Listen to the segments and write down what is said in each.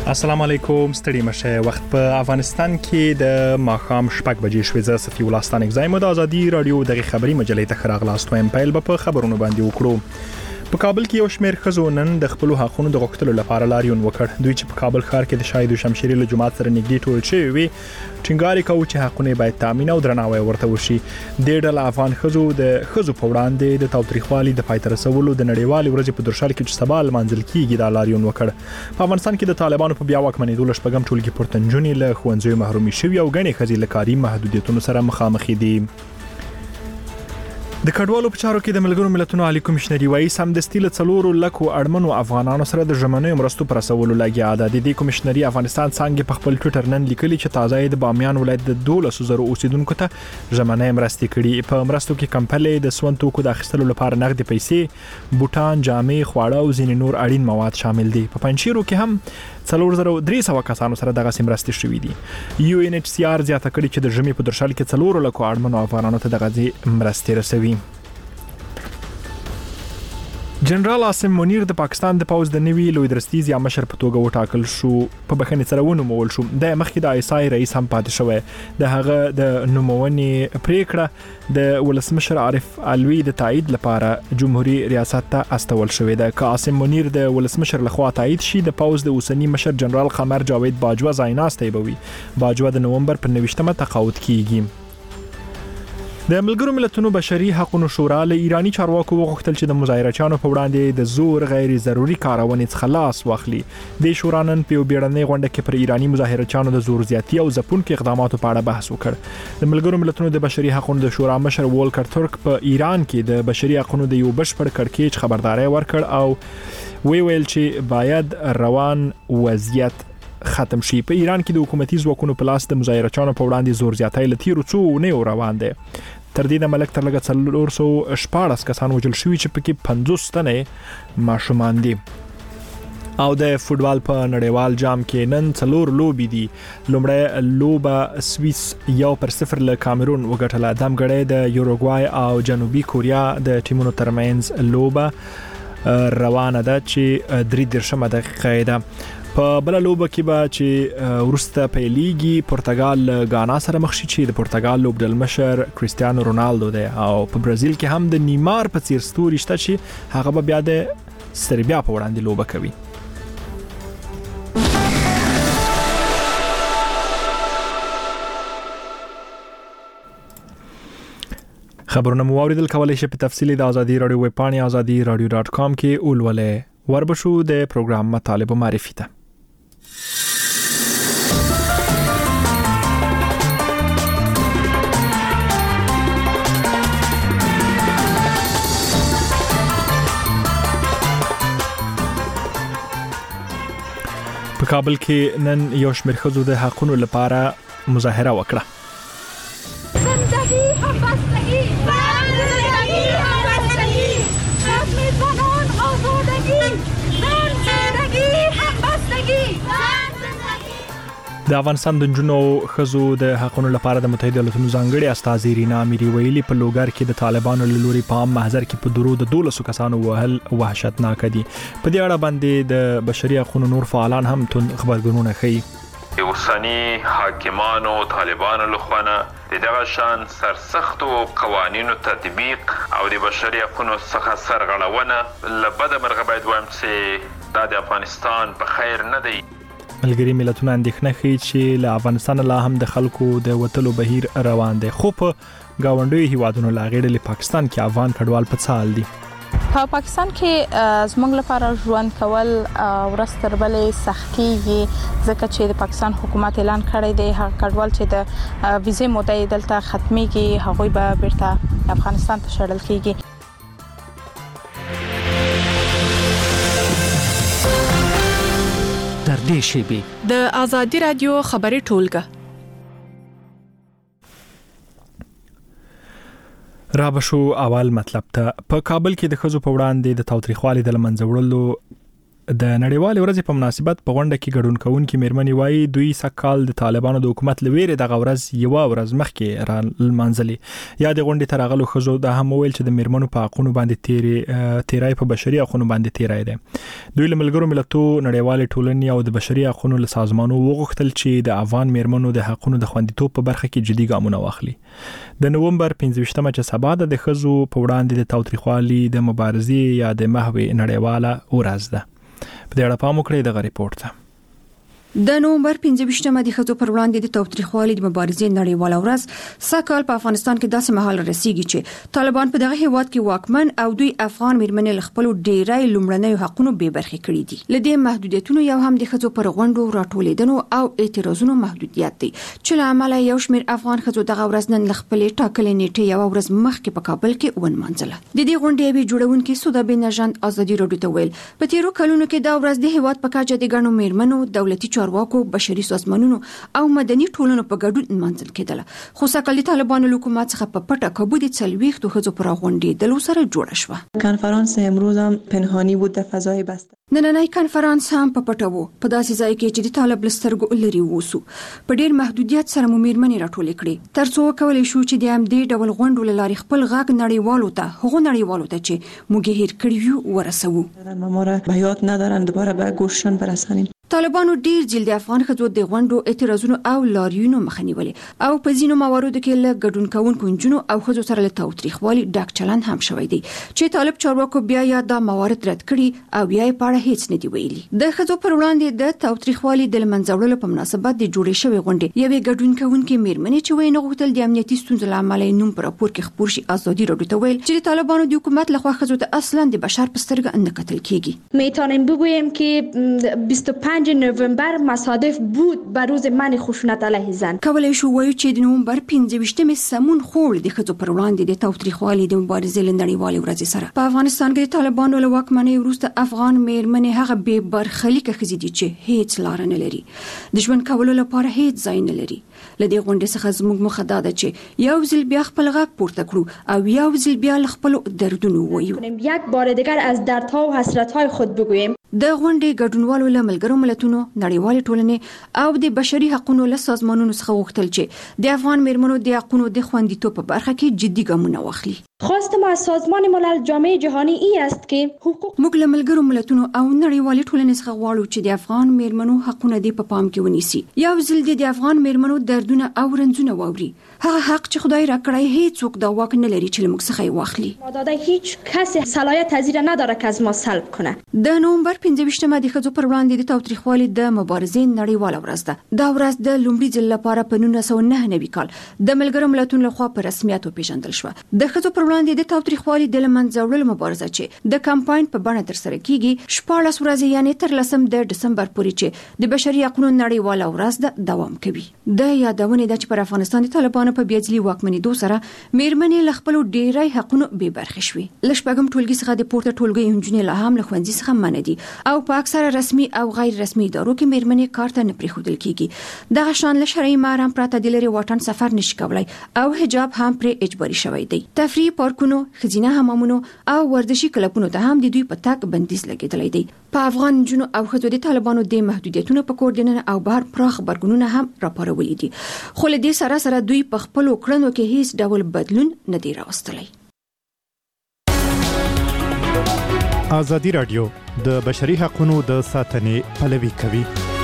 السلام علیکم ستړي مشه وخت په افغانستان کې د ماښام شپږ بجې شوې زه صفي الله ستانک زایم د ازادي رادیو د خبري مجلې ته خراغلاست وایم پیل په خبرونو باندې وکړو. په کابل کې یو شمېر ښځو نن د خپل حقونو د غوښتلو لپاره لاریون وکړ. دوی چې په کابل ښار کې د شاهد شمشيري له جماعت سره نږدې ټول شوی وي ټینګار کوي چې حقونه باید تامین او درناوی ورته وشي. د ډول افغان ښځو د ښځو په وړاندې د تاوتریخوالي د پای ته رسولو د نړیوال ورځې په درشل کې چې سبا منځل کیږي د لاریون وکړ. په افغانستان کې د طالبانو په بیا واکمنېدو لشپږم ټولګي پورتنجونې له ښوونځیو محرومي شوي او غني ښځې له کاري محدودیتونو سره مخامخ دي. د کډوالو په چارو کې د ملګرو ملتونو عالی کمشنري وایي سمدستي له 4 لکو اړمنو افغانانو سره د ژمنو مرستو پر رسولو لګیا ده. د دې کمشنري افغانستان څنګه په خپل ټوئیټر نن لیکلي چې تازه د بامیان ولایت د 12,000 اوسیدونکو ته ژمنې مرستې کړي. په مرستو کې کمپلې د سون توکو د اخیستلو لپاره نغدي پیسې، بوټان، جامې، خواړه او ځینې نور اړین مواد شامل دي. په پنځیرو کې هم 4300 کسانو سره دغه مرستې شوې دي. یو ان ایچ سی آر زیاته کړي چې د ژمي په درشل کې 4 لکو اړمنو افغانانو ته دغه مرستې رسوي. جنرال عاصم منیر د پاکستان د پوز د نوي لوی درستیز یا مشر په توګه وټاکل شو. په بخښنې سره ونومول شو. د مخکې د آی اس آی رئیس هم پاتې شوی. د هغه د نومونې پریکړه د ولسمشر عارف علوي د تایید لپاره جمهوریت ریاست ته استول شوې ده. که عاصم منیر د ولسمشر لخوا تایید شي د پوز د اوسنی مشر جنرال قمر جاوید باجوه ځایناستی بوي. باجوه د نومبر په 29مه تقاعد کیږي. د ملګرو ملتونو بشري حقوقو شورا له ایرانی چارواکو وغوښتل چې د مظاهرچیانو په وړاندې د زور غیر ضروري کارونې څخه لاس واخلي. د شورا نن په بیړنۍ غونډه کې پر ایرانی مظاهرچیانو د زور زیاتی او ځپونکو اقداماتو په اړه بحث وکړ. د ملګرو ملتونو د بشري حقوقو د شورا مشر وولکر ترک په ایران کې د بشري حقوقو د یو بشپړ کړکېچ خبرداري ورکړ او ویل چې باید روان وضعیت ختم شي. په ایران کې د حکومتي ځواکونو په لاس د مظاهرچیانو په وړاندې زور زیاتی لتیرو څو نه روان دي. تر دې د ملک تر لګه 414 کسان وژل شوي چې پکې 50 تنه ماشومان دي. او د فوتبال په نړیوال جام کې نن 4 لوبي دي. لومړی لوبه سویس 1-0 له کامرون وګټله. دمګړی د یوروګوای او جنوبي کوریا د ټیمونو ترمنځ لوبه روانه ده چې 3 دقیقې ده. په بل لوبه کې به چې ورسته پیلیږي پرتګال غانا سره مخ شي چې د پرتګال لوبډلمشر کریستیانو رونالدو دی او په برازیل کې هم د نیمار په څیر ستوري شته چې هغه به بیا د سربیا په وړاندې لوبه کوي. خبرونه مو اوریدل کولای شئ په تفصیل د ازادي رادیو ویب پاڼې azadi.radio.com کې ولولئ. وربشو د پروګرام مطالب معرفي ته. په کابل کې نن یو شمېر ښځو د حقونو لپاره مظاهره وکړه. د افغانستان د جنو خزو د حقونو لپاره د متحده ایالاتونو ځانګړي استازي رینا اميري ویلي په لوګر کې د طالبانو له لوري په محضر کې په درو د 12 کسانو وهل وحشتناک دي. په دې اړه باندې د بشري حقوقو نور فعالان هم خبرګونونه کوي. اوسنی حاکمانو طالبانو لخوا دغه شان سرسختو قوانینو تطبیق او د بشري حقوقو څخه سرغړونه لبد مرغه باید وایم چې د افغانستان په خیر نه دی. ملګری ملتونه اندېښنه کوي چې له افغانستان لا هم د خلکو د وټلو بهیر روان دی. خو په گاونډي هیوادونو لاغړل پاکستان کې افغان کډوال په څال دي. په پاکستان کې زموږ لپاره ژوند کول ورستربلې سختيږي ځکه چې د پاکستان حکومت اعلان کړی دی هغه کډوال چې د ویزې مودې دلته ختميږي هغه به بیرته افغانستان ته شړل کیږي. د ازادي رادیو خبري ټولګه رابشو اول مطلب ته په کابل کې د خزو په وړاندې د تاوتریخوالي د لمنځه وړلو د نړیوال ورځ په مناسبت په غونډه کې ګډون کوونکي میرمنې وایي دوی سکهال د طالبانو د حکومت لویره د ورځ یو ورځ مخکې را منځلي یا د غونډې ترغلو خزو د هم ویل چې د میرمنو په حقوقو باندې تیرای په بشري حقوقو باندې تیرای دي دوی له ملګرو ملتونو نړیوال ټولنې او د بشري حقوقو له سازمانونو وغوښتل چې د افغان میرمنو د حقوقو د خوندیتوب په برخه کې جدي ګامونه واخلي د نوومبر 15مه چې سبا د خزو په وړاندې د تاوتریخوالي د مبارزې یا د محو نړیواله ورځ ده په دې اړه پام وکړئ د ریپورت ته د نومبر 15مه د خزو پر وړاندې د تاوتریخوالي د مبارزې نړیواله ورځ سکهال په افغانستان کې داسې مهال رسیږي چې طالبان په دغه هیواد کې واکمن او دوی افغان میرمنې خپل ډیری لومړنۍ حقوقو به برخې کړې دي لدې محدودیتونو یو هم د خزو پر غونډو راټولیدنو او اعتراضونو محدودیت دي چې له امله یو شمېر افغان خزو دغه ورځ نن خپل ټاکلې نیټه یو ورځ مخکې په کابل کې ونمانځله د دې غونډې به جوړونکي سودا بنژاد ازادي راډیو ته ویل په تیرو کلونو کې دا ورځ د هیواد په کاجه د ګڼو میرمنو دولتي چارواکو بشري سازمانونو او مدني ټولنو په ګډون منځل کېدله خو سکهال طالبانو حکومت څخه په پټه کابو د څلويختو خزو پر غونډې د لو سره جوړه شوه کنفرانس امروز هم پنهانی بود در فضای بسته نننۍ کنفرانس هم په پټه وو په داسې ځای کې چې د طالب لسترګو لري ووسو په ډیر محدودیت سره میرمنې راټولې کړې ترڅو کولای شو چې د همدې ډول غونډو لاري خپل غږ نړیوالو ته چې موږ هیر کړیو ورسوو ما را به یاد ندارن دوباره به گوششان برسانیم طالبانو ډیر ځل د افغان خزو د غونډو اعتراضونو او لاریونو مخنیولې او په ځینو مواردو کې له ګډون کوونکو انجونو او خزو سره له تاوتریخوالي ډاک چلند هم شوی دی چې طالب چارواکو بیا یا دا موارد رد کړي او بیا یې پاړه هیڅ نه دی ویلي د خزو پر وړاندې د تاوتریخوالي د منځوړلو په مناسبت د جوړې شوی غونډې یوې ګډون کوونکې میرمنې چې وینه غوښتل د امنیتي ستونزو لامل نوم پر راپور کې خبر شي ازادي راډیو ته ویل چې طالبانو د حکومت لخوا خزو ته اصلا د بشر په سترګه نه کتل کیږي میتونیم بگوییم که 25 نوامبر مصادف بود بر روز من خشونت علیه زن کولای شو وایو چې د نومبر 15مه سمون خور د خزو پر وړاندې د تاوتریخوالي د مبارزې لنډیوالې ورځ سره په افغانستان کې د طالبانو له واکمنۍ وروسته افغان میرمنې هغه به برخلیک خزې دي چې هیڅ لار نه لري د ژوند کولو لپاره هیڅ ځای نه لري لدې غونډې څخه زموږ مخه دا ده چې یو ځل بیا خپل غږ پورته کړو او یو ځل بیا خپل دردونه وایو یک بار دیگر از دردها و حسرتهای خود بگوییم د غونډې ګډونوالو له ملګرو ملتونو نړیوال ټولنې او د بشري حقوقو له سازمانونو څخه غوښتل چې د افغان میرمنو د حقوقو د خوندیتوب په برخه کې جدي ګامونه واخلي خواست ما از سازمان ملل جامعه جهانی ای است که حقوق موږ له ملګرو ملتونو او نړیوال ټولنې څخه غواړو چې د افغان میرمنو حقوقونه د پام کې ونیسي یو ځل د افغان میرمنو دردونه او رنځونه واوري هغه حق چې خدای راکړی هیڅوک دا واک نه لري چې موږ څخه واخلي ما داده هیچ کس صلاحیت تذیر نداره که از ما سلب کنه د نومبر 15مه د خزو پر وړاندې د تاوتریخوالي د مبارزې نړیواله ورځ ده دا ورځ د لومړي ځل لپاره په 1999 کال د ملګرو ملتونو لخوا په رسمیت وپیژندل شو د خزو پر وړاندې د تاوتریخوالي د منځوړلو مبارزه چې د کمپاین په بڼه تر سره کیږي 14 ورځې یعنی تر 10 د دسمبر پورې چې د بشري حقوقو نړیواله ورځ دوام کوي د یادونه د چې پر افغانستان د طالبانو په بیاجلی واکمنۍ سره میرمنې له خپل ډیری حقوقو به برخه شوي لشپږم ټولګي څخه د پورته ټولګي انجونې له هم له خوندې څخه منډي او په اکثره رسمي او غیر رسمي ادارو کې میرمنې کار ته نه پریښودل کیږي دغه شان له شرعي محرم پرته د لري واټن سفر نشي کولای او حجاب هم پرې اجباري شوی دی تفریح پارکونو خزینه حمامونو او ورزشي کلبونو ته هم د دوی په تک بندیز لګیدلی دی په افغان جنو او خزو د طالبانو د محدودیتونو په کوردینن او بهر پراخ برګونونه هم راپارولې دي خو له دې سره دوی په خپل کړنو کې هیڅ ډول بدلون نه دی راوستلی ازادي رادیو د بشري حقوقو د ساتنې پلوي کوي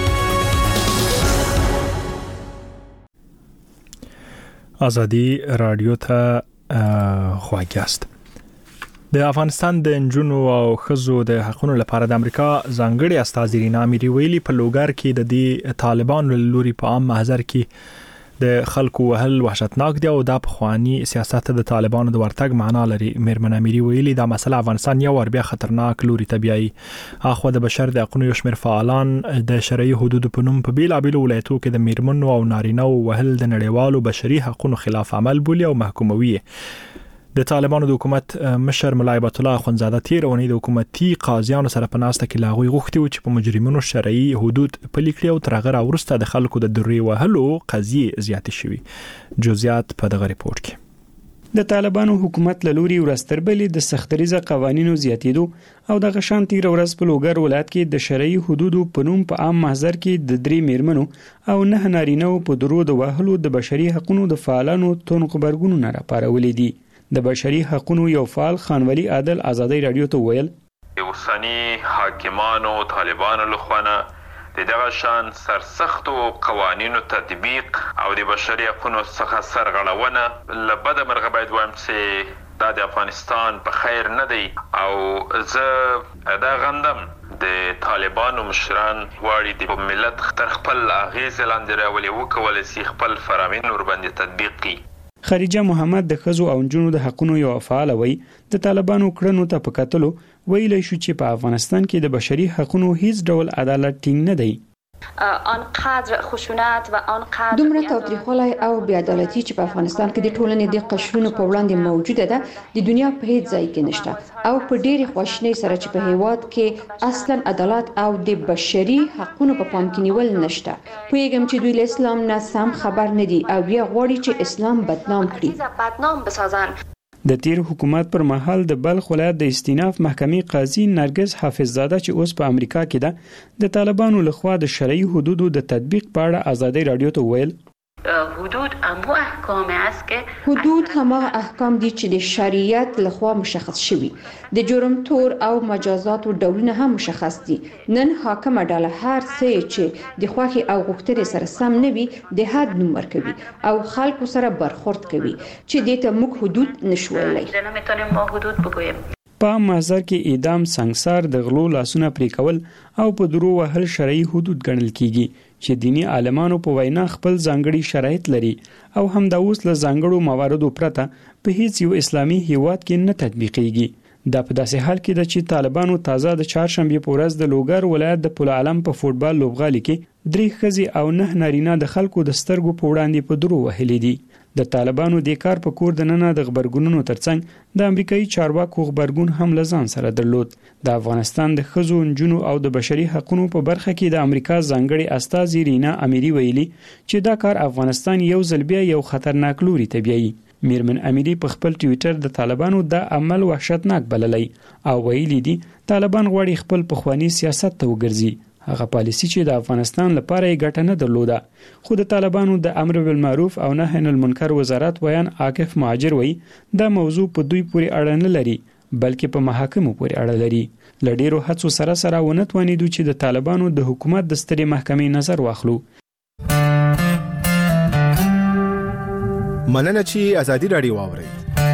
ازادي رادیو ته خواږاست د افغانستان د انجونو او خزو د حقوقو لپاره د امریکا ځانګړي استازي رینا میری ویلي په لوګر کې د دې طالبانو لوري په عام محضر کې د خلکو وهل وحشتناک دی او د پخوانی سیاست د طالبانو د ورتګ معنا لري میرمن امیری ویلي دا مسله افغانستان یو ور بیا خطرناک لوري طبيعي اخو د بشر د حقوقو یو شمېر فعالان د شرعي حدود په نوم په بیلابل ولایتو کې د میرمنو او نارینه وهل د نړیوالو بشري حقوقو خلاف عمل بولي او محکوموي د طالبانو د حکومت مشر ملا هیبت الله اخونزاده تیر اونۍ د حکومتي قاضیانو سره په ناسته کې لاغوي غوښتي و چې په مجرمینو شرعي حدود پلي کړي او تر هغه وروسته د خلکو د درې وهلو قضیې زیاتې شوي جزئیات په دغه ریپورت کې د طالبانو حکومت له لوري ورستربلې د سختریزه قوانینو زیاتېدو او د غشان تیر ورځ په لوګر ولایت کې د شرعي حدودو په نوم په عام محضر کې د 3 میرمنو او 9 نارینه‌و په درود وهلو د بشري حقوقو د فعالانو تون خبرګونونه راپارولې دي. د بشري حقوقو یو فعال خانولی عادل آزادۍ رادیو ته ویل اوسنی حاکمانو طالبانو لخوا د دغه شان سرسختو قوانینو تطبیق او د بشري حقوقو څخه سرغړونه لبد مرغه باید وایم چې دا د افغانستان په خیر نه دی او زه دا غندم د طالبانو مشران واړي د ملت تر خپل اغیز لاندې راولي وکول سي خپل فرامین ور باندې تطبیق کړي. خدیجه محمد د ښځو او نجونو د حقوقو یو فعال وي د طالبانو کړنو ته په کتلو ویلی شو چې په افغانستان کې د بشري حقوقو هیڅ ډول عدالت ټینګ نه دی. آنقدر خشونت و آنقدر دومره تاوتریخوالی او بې عدالتي چې په افغانستان کې د ټولنې د قشرونو په وړاندې موجوده ده د دنیا په هیڅ ځای کې نشته او په ډېرې خواشینۍ سره چې په هیواد کې اصلا عدالت او د بشري حقوقو په پام کې نیول نشته. پوهیږم چې دوی له اسلام نه سم خبر نه دي او بیا غواړي چې اسلام بدنام کړي. د تیر حکومت پر مهال د بلخ ولایت د استیناف محکمې قاضي نرګس حافظزاده چې اوس په امریکا کې ده د طالبانو لخوا د شرعي حدودو د تطبیق په اړه آزادۍ رادیو ته ویل حدود همو احکام است که حدود همه احکام دي چې د شریعت لخوا مشخص شوي. د جرم تور او مجازات او ډولونه هم مشخص دي. نن حاکمه ډله هر څه چې د خوخي او غوښتنې سره سم نه وي د حد نوم ورکوي او خلکو سره برخورد کوي چې دې ته موږ حدود نشو ویلای. نمیتونیم ما حدود بگوییم. په محضر کې اعدام سنگسار د غلو لاسونه پرې کول او په درو وهل شرعي حدود ګڼل کیږي چې دینی عالمانو په وینا خپل ځانګړي شرایط لري او هم د اوس له ځانګړو مواردو پرته په هیڅ یو اسلامي هیواد کې نه تطبیقېږي. دا په داسې حال کې ده چې طالبانو تازه د چهارشنبې په ورځ د لوګر ولایت د پل عالم په فوټبال لوبغالي کې 3 ښځې او 9 نارینه د خلکو د سترګو په وړاندې په درو وهلې دي. د طالبانو د کار په کور د ننه د خبرګونونو ترڅنګ د امریکایي چارواکو خبرګون هم لزان سره درلود. د افغانستان د ښځو نجونو او د بشري حقوقو په برخه کې د امریکا ځانګړي استازي رینا امیری ویلي چې دا کار افغانستان یو ځل بیا یو خطرناک لوري ته بیایي. میرمن امیری په خپل ټوئیټر د طالبانو د عمل وحشتناک بللی او ویلي دي طالبان غواړي خپل پخوانی سیاست ته وګرځي. هغه پالیسی چې د افغانستان لپاره یې ګټه نه درلوده خو د طالبانو د امر بالمعروف او نهی عن المنکر وزارت ویان عاکف مهاجر وایي دا موضوع په دوی پورې اړه نه لري بلکې په محاکمو پورې اړه لري. ل ډیرو هڅو سره ونتوانیدو چې د طالبانو د حکومت د سترې محکمې نظر واخلو. مننه چې ازادي رادیو واوري.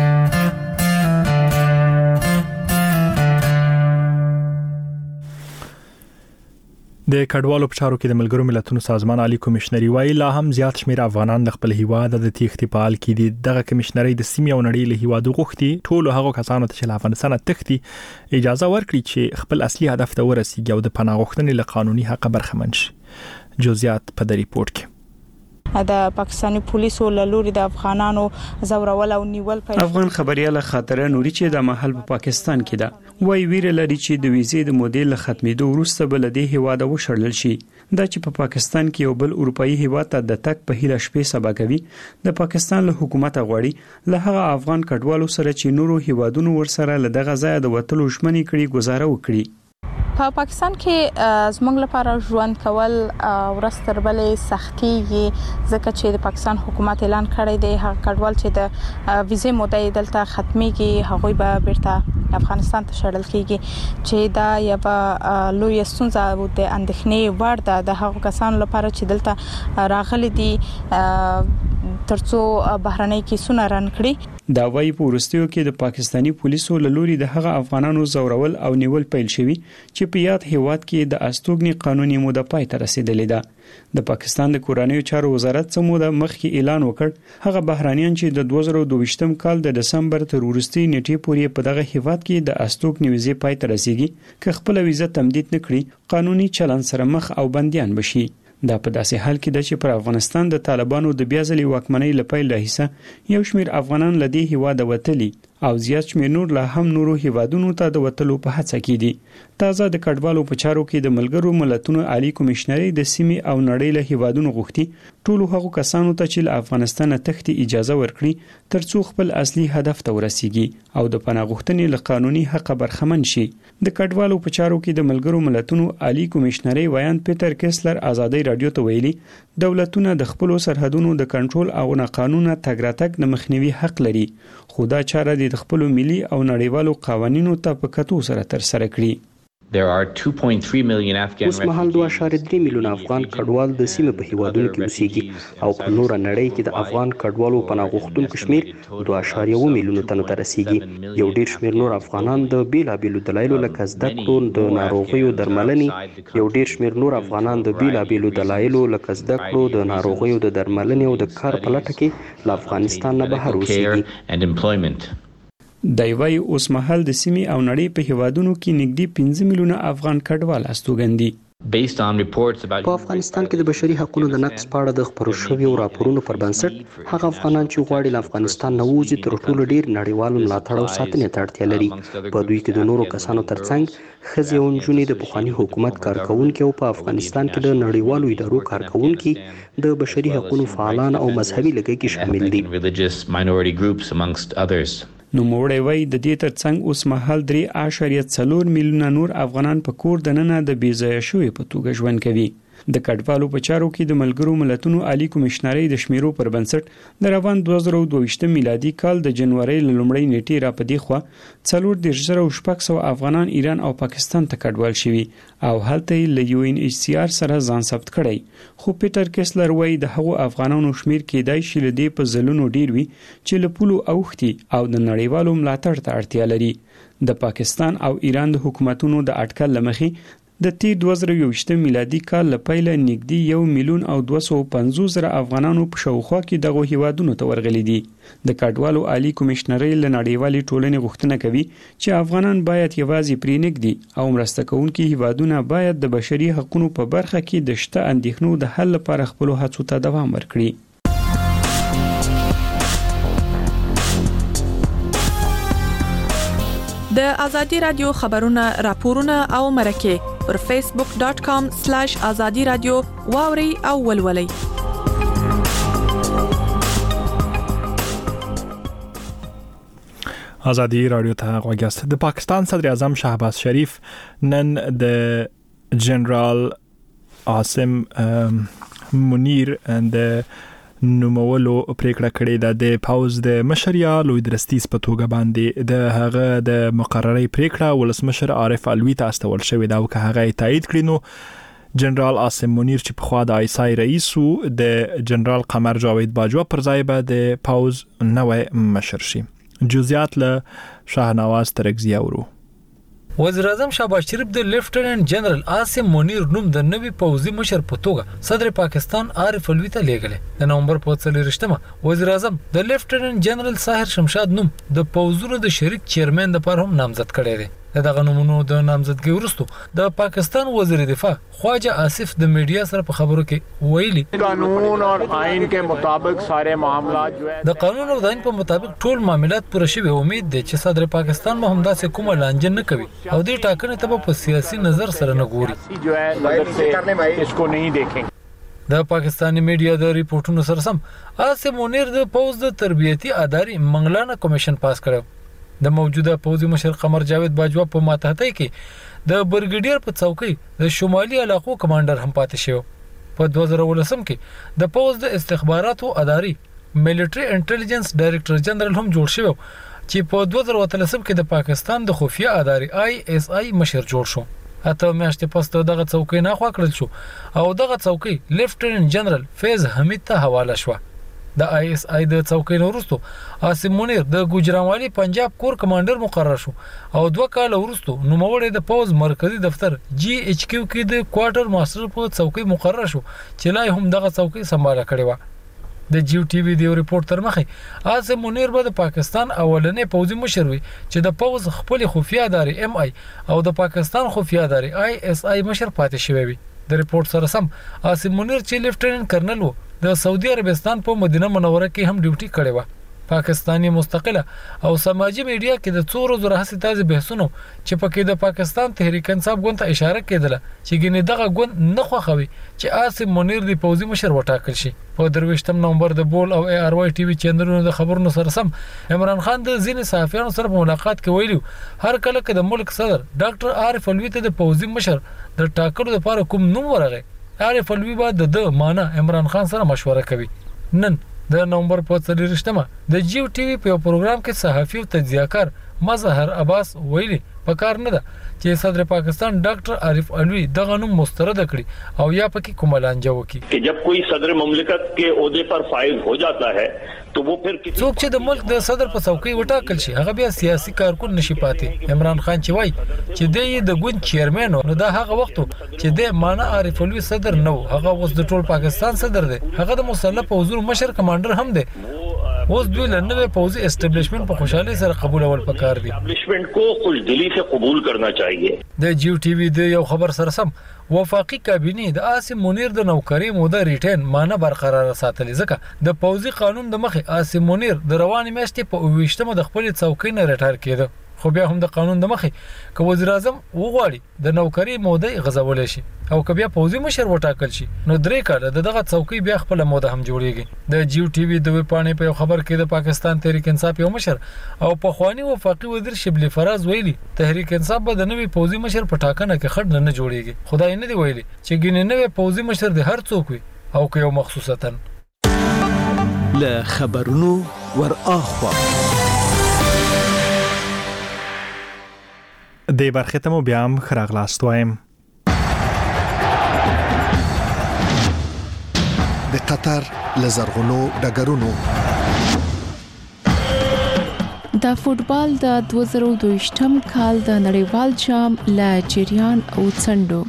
د کډوالو په چارو کې د ملګرو ملتونو سازمان عالی کمشنري وایي لا هم زیات شمېر افغانان د خپل هیواد د تېښتې په حال کې دي. دغه کمشنري د سیمې او نړۍ له هیوادو غوښتي ټولو هغو کسانو ته چې له افغانستان تښتي اجازه ورکړي چې خپل اصلي هدف ته ورسیږي او د پناه غوښتنې له قانوني حق برخمن شي. جزئیات په دې ریپورت کې د پاکستاني پولیسو له لوري د افغانانو زورول او نیول په افغان خبرياله خاطره نوري چې د محل په پاکستان کې ده وای ویره لري چې د ویزې د مودې له ختمېدو وروسته بل د هیواده وشړل شي. دا چې په پاکستان کې یو بل اروپאי هیواد ته د تک په هیله شپې سبا کوي د پاکستان له حکومت غواړي له هغه افغان کډوالو سره چې نورو هیوادونو ورسره له دغه ځای د وټلو ژمنې کړي گزاره وکړي. په پاکستان کې زموږ لپاره ژوند کول ورستر بلې سختيږي ځکه چې د پاکستان حکومت اعلان کړی دی هغه کډوال چې د ویزې مودې دلته ختميږي هغه به بیرته افغانستان ته شړل کیږي چې دا یو لوی ستونزه د اندېښنې وړ ده د هغو کسانو لپاره چې دلته راغلي دي ترڅو بهرنۍ کیسونه رن کړي. دا وايي په ورستیو کې د پاکستانی پولیسو له لوري د هغه افغانانو زورول او نیول پیل شوی چې په یاد هیواد کې د استوګنی قانوني موده پای ته رسیدلې ده. د پاکستان د کورنیو چارو وزارت څخه د مخکې اعلان وکړ هغه بهرانيان چې د 2022م کال د دسمبر تر وروستي نیټې پورې په دغه هیواد کې د استوګنی ویزې پای ته رسیږي که خپل ویزه تمدید نکړي قانوني چلن سره مخ او بنديان بشي. دا په داسې حال کې ده چې پر افغانستان د طالبانو د بیا ځلې واکمنۍ لپاره له حصہ یو شمېر افغانان لدی هیواده وتلي او زیات شمېر نور لا هم نورو هیوادونو ته د وتلو په هڅه کې دي. تازه د کډوالو په چارو کې د ملګرو ملتونو عالی کمشنري د سیمې او نړۍ له هیوادونو غوښتي ټول هغو کسانو ته چې له افغانستان تختی اجازه ورکړي ترڅو خپل اصلي هدف ته ورسیږي او د پناه غوښتنې له قانوني حق برخمن شي. د کډوالو په چارو کې د ملګرو ملتونو عالی کمشنري ویان پیټر کیسلر ازادي رادیو ته ویلي دولتونه د خپل سرحدونو د کنټرول او قانون تګ راتګ د مخنیوي حق لري، خو دا چاره د خپل ملي او نړیوالو قوانینو ته په کتو سره تر سره کړي. اوس مهال 2.3 میلیونه افغان کډوال د سیمې په هیوادونو کې اوسېږي او په نور نړۍ کې د افغان کډوالو پناه غوښتونکو شمیر 2.1 میلیونه تنو ته رسیږي. یو ډیر شمیر نور افغانان د بیلابیلو دلایلو لکه زده کړو، د ناروغیو درملنې، یو ډیر شمیر نور افغانان د بیلابیلو دلایلو لکه زده کړو، د ناروغیو د درملنې او د کار په لټه کې له افغانستان نه بهر اوسېږي. دی وايي اوس مهال د سیمې او نړۍ په هیوادونو کې نږدې 15 میلیونه افغان کډوال استوګن دي. په افغانستان کې د بشري حقوقو د نقض په اړه د خبرو شویو راپورونو پر بنسټ هغه افغانان چې غواړي له افغانستان نه ووځي تر ټولو ډیر نړیوال ملاتړ او ساتنې ته اړتیا لري. په دوی کې د نورو کسانو ترڅنګ ښځې او نجونې د پخواني حکومت کارکونکي او په افغانستان کې د نړیوالو ادارو کارکونکي د بشري حقوقو فعالان او مذهبي لږکي شامل دي. نو موړی وای د دې ترڅنګ اوس مهال 3.4 میلیونه نور افغانان په کور دننه د بیځایه شوی په توګه ژوند کوي. د کډوالو په چارو کې د ملګرو ملتونو عالی کمشنري د شمیرو پر بنسټ د روان 2022 میلادي کال د جنوري لومړۍ نیټې را پدې خو 4.6 افغانان ایران او پاکستان ته کډوال شوي او هلته له UNHCR سره ځان ثبت کړي. خو پیټر کیسلر وایي د هغو افغانانو شمیر کېدای شي له دې په زلونو ډیر وي چې له پولو اوختي او د نړیوالو ملاتړ ته اړتیا لري. د پاکستان او ایران د حکومتونو د اټکل لمخې د 2021 میلادي کال لپاره نږدې 1 میلیون او 250 زره افغانانو په شاوخوا کې دغه هیوادونو ته ورغلي دي. د کډوالو عالی کمشنري له نړیوالې ټولنې غوښتنه کوي چې افغانان باید یوازې پرېنږدي او مرسته کوونکي هیوادونه باید د بشري حقوقو په برخه کې د شته اندېښنو د حل لپاره خپل هڅو ته دوام ورکړي. د ازادي رادیو خبرونه، راپورونه او مرکه پر facebook.com/azadi radio واوري او ولولي. ازادي رادیو ته غوښتل د پاکستان صدر اعظم شهباز شریف نن د جنرال عاصم منیر د نومولو پریکړه کړې ده د پاوز د مشریا لوی درستیز په توګه باندې د هغه د مقرري پریکړه ولسمشر عارف علوي ته استول شوې ده او که هغه تایید کړي نو جنرال عاصم منیر چې په خوا د آیسای رئیس او د جنرال قمر جاوید باجوا پر ځای به د پاوز نوې مشر شي. جزئیات له شاهنواز ترکزی اورو. وزیر اعظم شهباز شریف د لیفټیننټ جنرال عاصم منیر نوم د نوي پوځي مشر په توګه صدر پاکستان عارف علوي ته لیږلی. د نومبر په 4 وزیر اعظم د لیفټیننټ جنرال ساحر شمشاد نوم د پوځونو د شریک چیرمن لپاره هم نامزد کړی دی. دغه نومونو د نامزدګۍ وروسته د پاکستان وزیر دفاع خواجه آصف د میډیا سره په خبرو کې ویلي قانون اور آئین کے مطابق سارے معاملات جو ہے د قانون او د آئین په مطابق ټول معاملات پوره شوي. امید دی چې صدر پاکستان به همداسې کومه لانجه نه کوي او دې ټاکنې ته په سیاسي نظر سره نه ګوري. جو ہے نظر سے اس کو نہیں دیکھیں. د پاکستانی میډیا د ریپورتونو سره سم عاصم منیر د پوز د تربیتی ادارې منګلانه کمیشن پاس کړو. د موجوده پوځي مشر قمر جاوید باجوا په ماتحتۍ کې د برګیډیر په څوکۍ د شمالي علاقو کمانډر هم پاتې شو. په 2019 کې د پوز د استخباراتو ادارې ملټری انټيليجنس ډایریکټر جنرال هم جوړ شو چې په 2013 کې د پاکستان د خفیه ادارې ISI مشر جوړ شو. اته میاشتې پس دغه څوکۍ نه خوا کړل شو او دغه څوکۍ لیفټیننټ جنرال فیض حمید ته حواله شو. د ISI د څوکۍ وروسته عاصم منیر د ګوجرانوالي پنجاب کور کمانډر مقرر شو او 2 کال وروسته نوموړی د پوز مرکزی دفتر GHQ کې د کوارټر ماستر په څوکۍ مقرر شو چې لا هم دغه څوکۍ سمباله کړې و. د جیو ټي وي د ریپورت تر مخه عاصم منیر به د پاکستان اولنې پوځي مشر وي چې د پوز خپل خفیه ادارې MI او د پاکستان خفیه ادارې ISI مشر پاتې شوی وي. د ریپورت سره سم عاصم منیر چې لیفټیننټ کرنل و د سعودي عربستان په مدینه منوره کې هم ډیوټي کړې و. پاکستاني مستقله او سماجی میډیا کې د څو ورځې راهیسې تازه بحثونه چې پکې د پاکستان تحریک انصاف ګوند ته اشاره کېدله چې ګینه دغه ګوند نه خوښوي چې عاصم منیر د پوځي مشر وټاکل شي. په 23 نومبر د بول او اي ار واي ټي وي چینلونو د خبرونو سره سم عمران خان د ځینې صحافیانو سره په ملاقات کې ویلو هر کله چې د ملک صدر ډاکټر عارف الوی ته د پوځي مشر د ټاکلو لپاره کوم نوم ورغی عارف الوی بعد د معنا عمران خان سره مشوره کوي. نن د نومبر په 23مه د جیو ټي وي په پروګرام کې صحافي او تجزیه‌کار مظهر عباس ویلي پکار نه ده چې صدر پاکستان ډاکټر عارف الوی دغه نوم مسترد کړي او یا پکې کوم لانجه وکړي कि जब कोई सदर ममलिकत के ओहदे पर फाइज हो जाता है तो वो फिर څوک چې د ملک د صدر په څوکۍ وټاکل شي هغه بیا سیاسي کارکون نشي پاتې. عمران خان چې وایي چې د ګوند چیرمن نو دا هغه وخت چې د معنا عارف الوی صدر نو هغه اوس د ټول پاکستان صدر دی هغه د مسلح پوځونو مشر کمانډر هم دی. اوس دوی لنوې پوځي اسټابلیشمنت په خوشحالي سره قبول اول پکار دي. اسټابلیشمنت کو خوش دلی سے قبول کرنا چاہیے. د جیو ټي وي د یو خبر سره سم وفاقي کابینه د عاصم منیر د نوکری موده ریټین مانه برقرار ساتلی ځکه د پوځي قانون د مخه عاصم منیر د رواني میاشتې په 28مه د خپل څوکۍ نه ریټایر کېده. خو بیا هم د قانون د مخه که وزیر اعظم وغواړي د نوکری موده غځول شي او که بیا پوځي مشر وټاکل شي نو 3 کاله دغه څوکۍ بیا خپل موده هم جوړیږي. د جیو ټي وي د وپانې په خبر کې د پاکستان تحریک انصاف یو مشر او په خواني وفاقي وزیر شبلی فراز ویلي تحریک انصاف به د نوې پوځي مشر په ټاکنه کې خړ نه جوړیږي. خدای نه دی ویلي چې ګینه نوې پوځي مشر د هر څوک وي او که یو مخصوصتن له خبرونو ور اخوا د برخه ته مو بیا هم خراغلاست وایم. د قطر لزرغونو ډګرونو د فوتبال د 2022م کال د نړیوال جام لا جریان او څنډو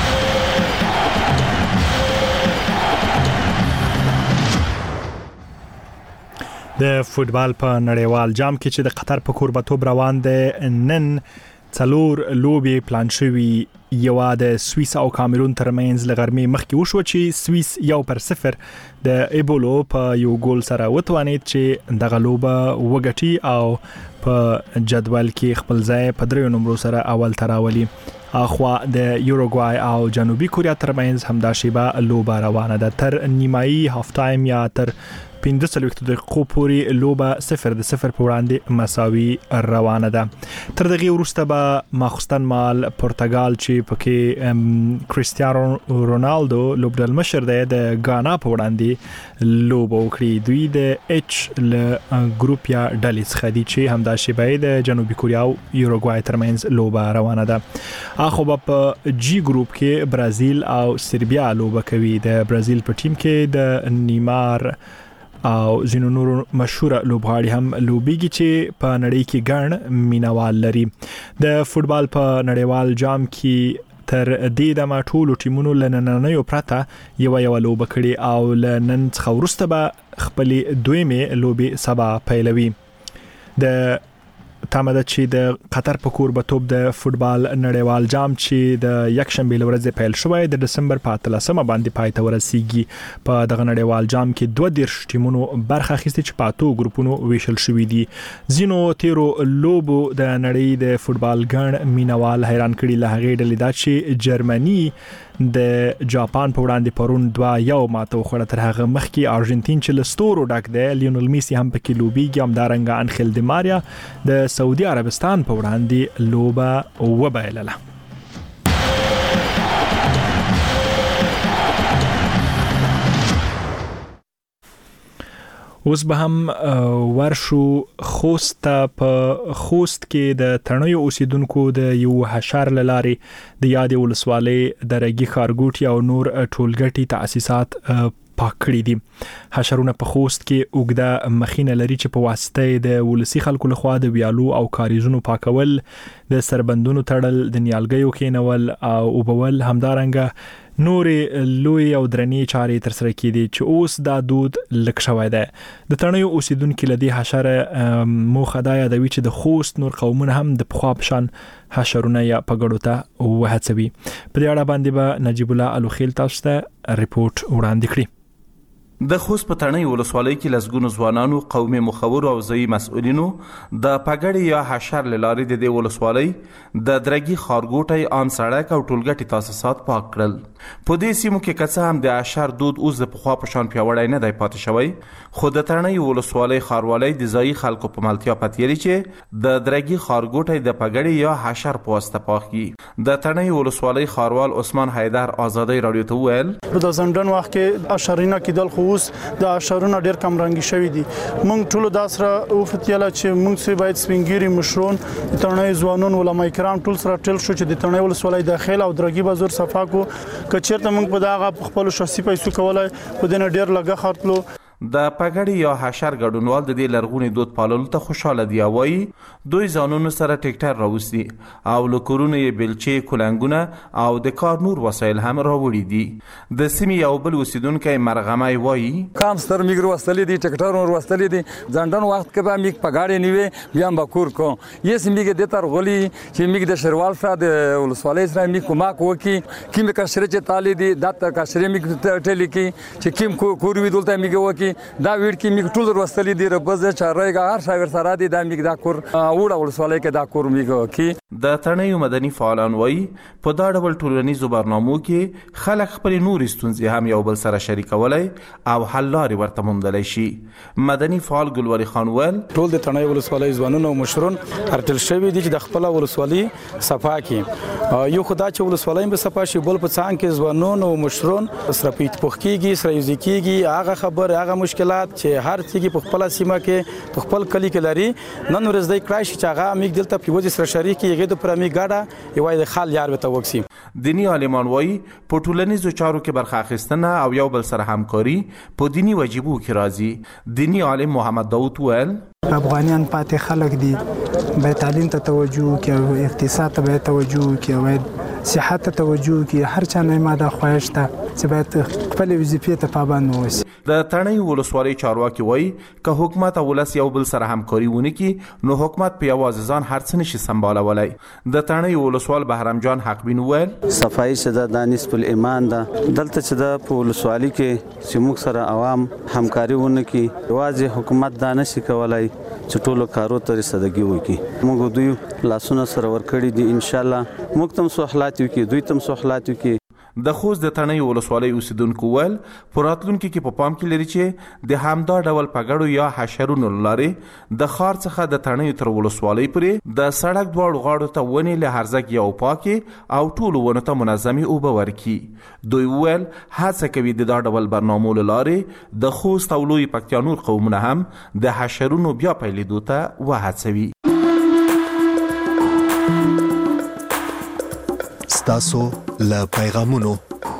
د فوتبال په نړیوال جام کې چې د قطر په کوربتوب روان دی نن څلور لوبي پلان شوي یو د سویس او کامرون ترمنځ لغرمې مخکې وشو چې سویس 1-0 د ایبولو په یو ګول سره وتوانید چې دغه لوبه وګټي او په جدول کې خپل ځای په 3 نمبر سره اول تراولي. اخوا د یوروګوای او جنوبي کوریا ترمنځ همدا شیبه لوبه روانه ده. تر نیمایي هاف ټایم یا تر 15 دقیقو پورې لوبه 0-0 په وړاندې مساوي روانه ده. تر دغه وروسته به ماخستن مال پرتګال چې پکې کریستیانو رونالدو لوبډل مشر دی د غانا په وړاندې لوبه وکړي. دوی د اچ ل ګروپ یا ډلې څخه دي چې همدا شیبه د جنوبي کوریا او یوروګوای ترمنځ لوبه روانه ده. اخو په جی ګروپ کې برازیل او سربیا لوبه کوي. د برازیل په ټیم کې د نیمار او زینو نور مشهور لوبغاړي هم لوبيږي چې په نړۍ کې ګڼ مینوال لري. د فوتبال په نړیوال جام کې تر دې د ټولو ټیمونو لنننیو پرته یو لوبه کړي او لنن څخه وروسته به خپل دویمه لوبي سبا پیلوي. د تامه چې د قطر په کوربتوب د فوتبال نړیوال جام چې د یکشنبه ورځ پیل شوی د دسمبر په 13مه باندې پای ته ورسیږي. په دغه نړیوال جام کې 22 ټیمونو برخه اخیستې چې په 8 ګروپونو ویشل شوي دي. زینو تیرو لوبو د نړۍ د فوتبال ګڼ مینوال حیران کړي. له هغې ډلې دا چې جرمني د جاپان په وړاندې پرون 2-1 ماته وخوړه. تر هغه مخکې ارجنټین چې لستورو ډک دی لیونل میسی هم پکې لوبيږي. همدارنګه انخیل دی ماریا د سعودي عربستان په وړاندې لوبه وبایلله. اوس به هم ورشو خوست په خوست کې د تڼیو اوسیدونکو د یو حشر لاري د یادې ولسوالۍ درګي خارګوټي او نور ټولګټي تاسیسات پاکړي دي. حشرونه په خوست کې اوګده مخینه لري چې په واسطه د ولسی خلکو لخوا د ویالو او کاریزونو پاکول، د سربندونو تړل، د نیالګیو کېنول او وبول همدارنګه نورې لوی او درنې چارې تر سره کېدي چې اوس دا دود لک شوی دی. د تڼیو اوسیدونکو لدی حشره موخه دا یادوي چې د خوست نور قومونه هم د پخوا په شان حشرونه یا پګړو ته وهڅوي. په دې اړه باندې به نجیب الله الوخیل تاسو ته ریپورت وړاندې کړي. د خوست په تڼۍ ولسوالۍ کې لسګونو ځوانانو، قومي مخورو او ځایي مسؤلینو د پګړې یا حشر له لارې د دې ولسوالۍ د درګي ښارګوټی، عام سړک او ټولګټي تاسیسات پاک کړل. په دې سیمو کې که څه هم د حشر دود اوس د پخوا په شان پیاوړی نه دی پاتې شوی، خو د تڼۍ ولسوالۍ ښاروالی د ځایي خلکو په ملتیا پتیلي چې د درګي ښارګوټی د پګړې یا حشر په واسطه پاک کړي. د تڼۍ ولسوالۍ ښاروال عثمان حیدر ازادۍ راډیو ته وویل د ځنډن وخت کې اشرینه کېدل خو اوس د اشرونه ډېر کم رنګي شوي دي. موږ ټولو دا سره وفتیله چې موږ سه باید سپینګیري مشرون د تڼۍ ځوانون علما کرام ټول سره ټل شو چې د تڼۍ ولسوالۍ داخل او درګي بازار صفا کو کچېرته موږ په داغه خپل شخصي پیسو کولای په دې ډېر لګه خرڅلو. د پګړې یا حشر ګډونوال د دې لرغونې دود پاللو ته خوشاله دي. وایي دوی ځانونو سره ټیکټر راوستي او له کورونو یې بیلچې، کولنګونه او د کار نور وسایل هم راوړي دي. د سیمې یو بل اوسیدونکی مرغمای وایي کام ستر میګ وروستلې دي، ټیکټر وروستلې دي. ځنډن وخت کې به میګ پګاړې نیوي بیا به کور کو یې سیمې د تر غولي چې میګ د شروال سره د ولسوالۍ سره میګ کوماک وکي کیمه کشره چې تالي دي د تر کشره میګ ټلی کی چې کیم کور وی دلته میګ وکي دا ویډ کې میګ ټول وروستلې دي. ربزه چارېګا هر شاګرد سره دي دا میګ دا کور وړه ولسوالۍ کې دا کور میګ کی. د تڼۍ مدني فعالان وایي په دا ډول ټولنیزو برنامو کې خلک خپل نور ستونزې هم یو بل سره شریکولای او حل لارې ورته موندلی شي. مدني فعال ګلوري خان ویل ټول د تڼۍ ولسوالۍ ځوانونه او مشرون ارتل شوي دي چې د خپل ولسوالۍ صفا کړي. یو خدا چې ولسوالۍ به صفا شي، بل په څنګ کې ځوانون او مشرون سره پیټ کېږي، سره یوځای کېږي. هغه خبر هغه مشکلات چې هر څه په خپل سیمه کې په خپل کلی کې لري نن ورځ د کرای شي چې هغه میګ دلته په وځي سره شریک یې د پرمی ګاډه یوای د خال یار وته وکسي. دینی عالمان وایي په ټولنیزو چارو کې برخه اخیستنه او یو بل سره همکاري په دینی واجبو کې راځي. دینی عالم محمد داوود ویل افغانیان پاتې خلک دي، باید تعلیم ته توجه کوي، اقتصاد ته باید توجه کوي، باید صحت ته توجه کوي. هر چا نه ماده خواهش ته چې باید خپل وظیفې ته پابند اوسي. د تڼۍ ولسوالۍ چارواکي وایي که حکومت او ولس یو بل سره همکاري ونه کړي نو حکومت په یوازې ځان هر څه نشي سمبالولی. د تڼۍ ولسوال بهرام جان حقبین ویل صفایي چې د نسب الایمان ده دلته چې د په ولسوالۍ کې چې موږ سره عوام همکاري ونه کړي یوازې حکومت دا نشي کولای چې ټولو کارو ته رسیدګي وکړي. موږ دوی لاسونه سره ورکړي دي، ان شاء الله موږ تم سوحلات وکړي، دوی تم سوحلات وکړي. د خوست د تڼۍ ولسوالۍ اوسیدونکو ویل په راتلونکي کې په پام کې لري چې د همدا ډول پګړو یا حشرونو لارې د ښار څخه د تڼۍ تر ولسوالۍ پورې د سړک دواړو غاړو ته ونې له هرزک یا پاکې او ټولو ونو ته منظمې اوبه ورکړي. دوی ویل هڅه کوي د دا ډول برنامو له لارې د خوست او لوی پکتیا نور قومونه هم د حشرونو بیا پیلېدو ته وهڅوي. ستاسو له پیغامونو.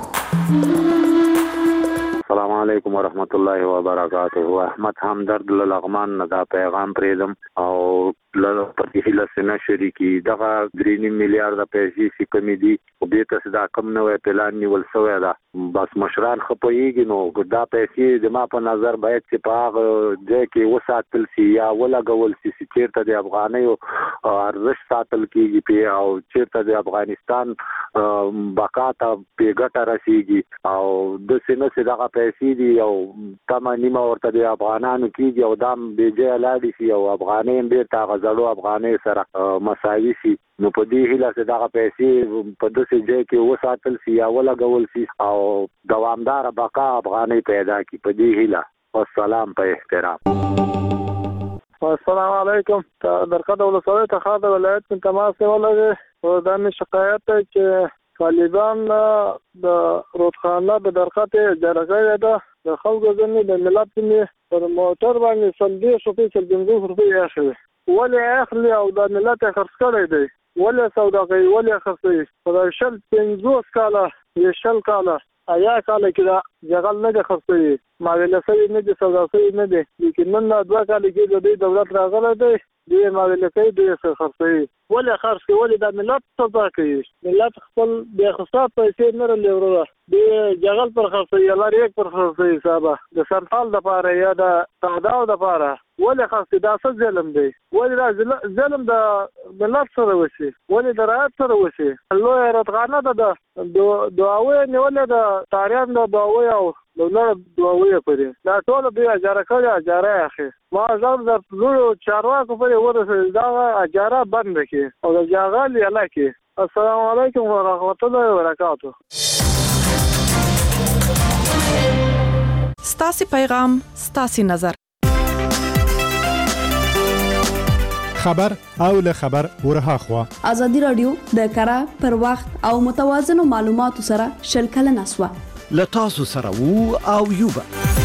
السلام علیکم ورحمت الله وبرکاته. احمد همدرد له لغمان نه دا پیغام پریدم او له پرې هله نشری کی دغه 3 میلیارډ پیسې چې کمی دي او به تاسو دا کم نه وای پلان نیول شوی دا بس مشران خپويږي نو دا پیسې د ما په نظر باید چې په هغه ځای کې وساتل شي یا ولګول شي چې چیرته د افغانیو ارزښت ساتل کیږي په او چیرته د افغانستان بقا ته پیګټه رسیږي او د سینې څخه دغه پیسې دي او تمامي ورته د افغانانو کیږي او دام به ځای لاړ شي او افغانان به تا زړو افغاني سره مساوي شي. نو په دې هیله چې دغه پیسې په داسې ځای کې وساتل شي یا ولګول شي او دوامدار بقا افغاني پیدا کړي په دې هیله. والسلام په احترام. السلام علیکم. درقد ولسوالۍ ته خاطر ولایت من تماس ولګي او دا مې شکایت چې طالبان د رودخانه د درقد جرګه ده د خلکو ځنې د ملت نه پر موټر باندې سلدي شوفي سلدي روپۍ اخلي ولې اخلي او د ملت خرڅ کړی دی ولې سوداګري ولې خرڅي په شل 50 کاله یا شل کاله ایا کاله کې دا جګل نه خرڅي ماویل سوي نه دي سوداګري نه دي لیکن نن 2 کال کې د دولت راغله دی دې ماویل کوي دې خرڅي ولې خرڅي ولې د ملت صدا کوي ملت خپل د اقتصاد پیسې نه لري د جغل پر خرڅي یا لار یک پر خرڅي حسابه د سنتال د پاره یا د تعداو د پاره ولې خاصه دا څه ظلم دی ولې دا ظلم د ملت سره وشي ولې د رعایت سره وشي لوی راتغانه د دعاوی نیولې د تاریان د دعاوی او دولت دعاوی پرې دا ټول به اجاره کړی اجاره اخی ما ځم د لورو چارواکو پرې ورسې دا اجاره بند کړي او د جاغل یلا کې السلام علیکم ورحمت الله وبرکاته ستاسو پیغام ستاسو نظر خبر او له خبر ورها خوا ازادي رادیو د کره پر وخت او متوازن معلوماتو سره شل کله نسوه لتاسو سره وو او یوبا